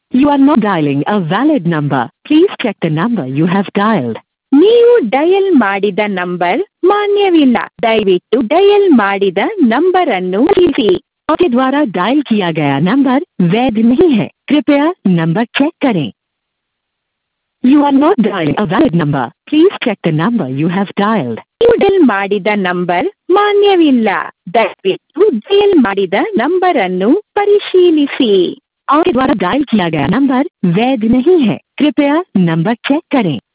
You are not dialing a valid number. Please check the number you have dialed. ನೀವು dial ಮಾಡಿದ number ಮಾನ್ಯವಿಲ್ಲ. ದಯವಿಟ್ಟು dial ಮಾಡಿದ number ಅನ್ನು ತಿಳಿಸಿ. आपके द्वारा डायल किया गया नंबर वैध नहीं है, कृपया नंबर चेक करें. You are not dialing a valid number. Please check the number you have dialed. ನೀವು ಡಯಲ್ ಮಾಡಿದ ನಂಬರ್ ಮಾನ್ಯವಿಲ್ಲ. ದಯವಿಟ್ಟು ಡಯಲ್ ಮಾಡಿದ ನಂಬರ್ ಅನ್ನು ಪರಿಶೀಲಿಸಿ. आपके द्वारा डायल किया गया नंबर वैध नहीं है, कृपया नंबर चेक करें.